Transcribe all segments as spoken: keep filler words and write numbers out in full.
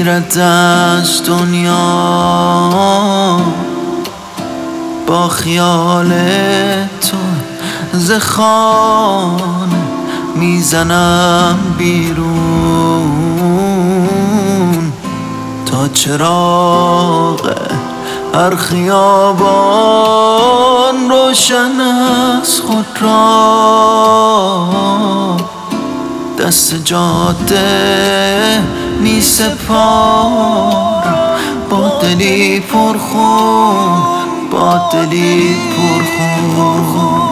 میگیرد از دنیا، با خیال تو ز خانه میزنم بیرون، تا چراغ هر خیابان روشن از خود را دست جاده می سپارم، با دلی پرخون، با دلی پرخون.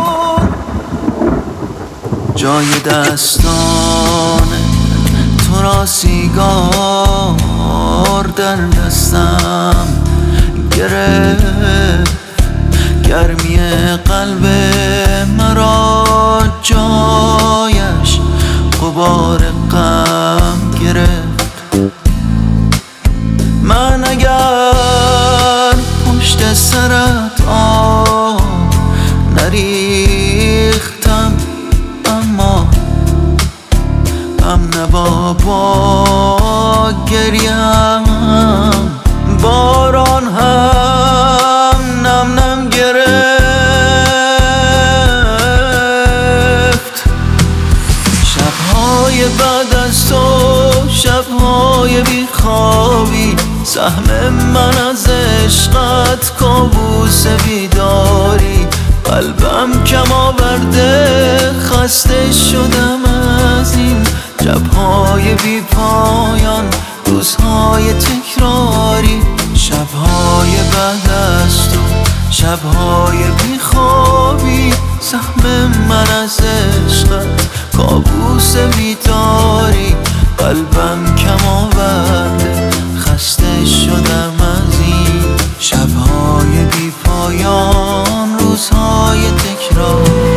جای دستان تو را سیگار در دستم گرفت، گرمی قلب مرا جایش غبار غم گرفت. من اگر پشت سرت آب نریختم، اما هم نوا با گریم، باران هم نم نم گرفت. شبهای بعد از تو، شبهای بیخوابی، سهم من از عشقت کابوس بیداری. قلبم کم آورده، خسته شدم از این شبهای بی پایان، روزهای تکراری. شبهای بعد از تو، شبهای بی خوابی، سهم من از عشقت کابوس بیداری. قلبم کم آورده، خسته شدم از این شبهای بی پایان، روزهای تکراری.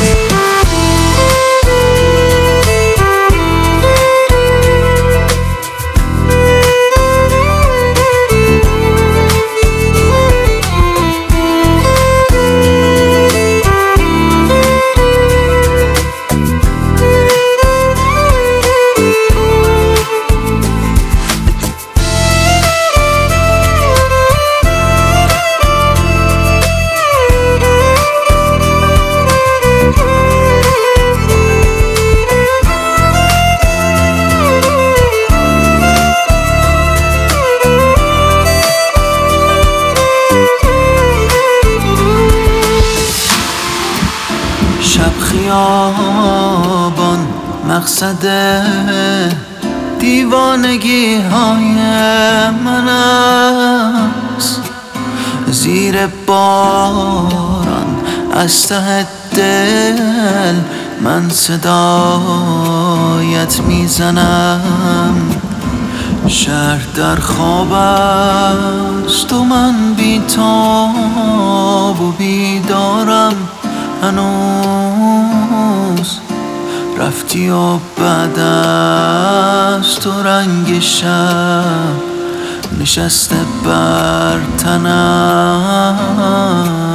شب خیابان مقصد دیوانگی های من است، زیر باران از ته دل من صدایت میزنم. شهر در خواب است و من بیتاب و بیدارم، هنوز رفتی و بعد از تو رنگ شب نشسته بر تنم.